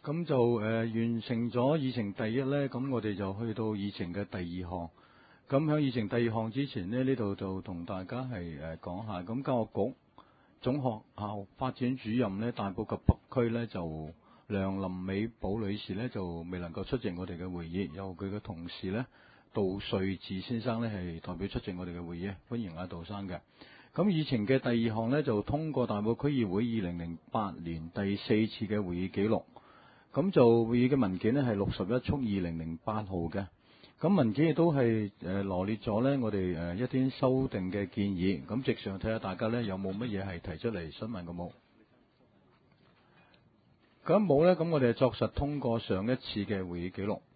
咁就完成咗議程第一呢，咁我哋就去到議程嘅第二項。咁喺議程第二項之前呢度就同大家係講下，咁教育局總學校發展主任呢，大埔及北區呢，就梁林美寶女士呢，就未能夠出席我哋嘅會議，由佢嘅同事呢，杜瑞智先生呢，係代表出席我哋嘅會議，歡迎阿杜生嘅。咁議程嘅第二項呢，就通過大埔區議會2008年第4次嘅會議記錄。咁就會議嘅文件呢，係61/2008號嘅。咁文件亦都係羅列咗呢我哋一啲修訂嘅建議。咁直上睇下大家呢有冇乜嘢係提出嚟詢問嘅冇？咁冇呢，咁我哋作實通過上一次嘅會議記錄。